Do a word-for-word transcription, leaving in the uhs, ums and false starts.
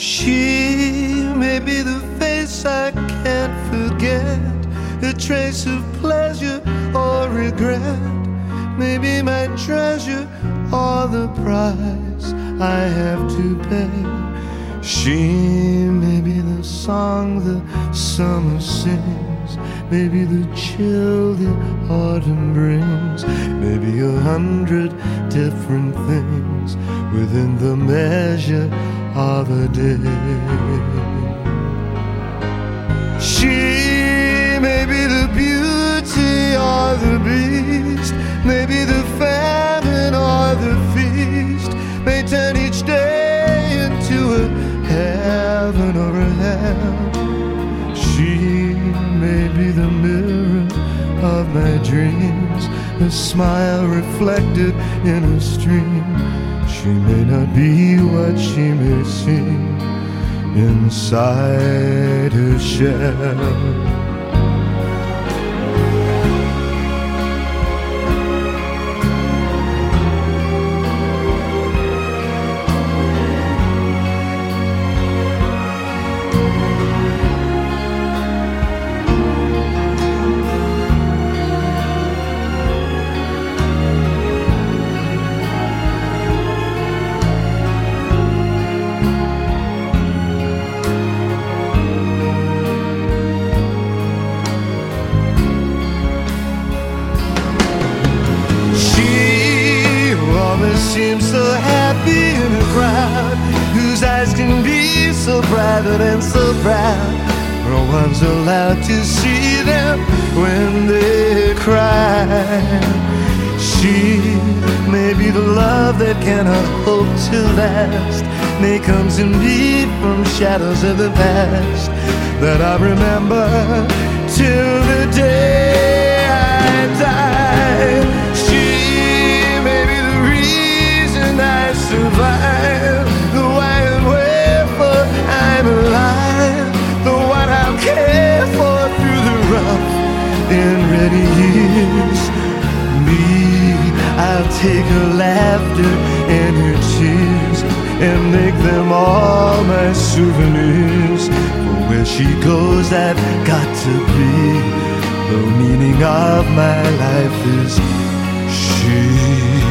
She may be the face I can't forget, a trace of pleasure or regret, maybe my treasure or the price I have to pay. She may be the song the summer sings, maybe the chill the autumn brings, maybe a hundred different things within the measure of a day. She may be the beauty or the beast, maybe the famine or the feast, may turn each day into a heaven or a hell. She may be the mirror of my dreams, a smile reflected in a stream. She may not be what she may seem inside her shell. Seems so happy in a crowd whose eyes can be so private and so proud. No one's allowed to see them when they cry. She may be the love that cannot hope to last, may comes in me from shadows of the past that I remember till the day I die. I survive, the why and wherefore I'm alive, the what I'll care for through the rough and ready years. Me, I'll take her laughter and her tears and make them all my souvenirs. For where she goes I've got to be, the meaning of my life is she.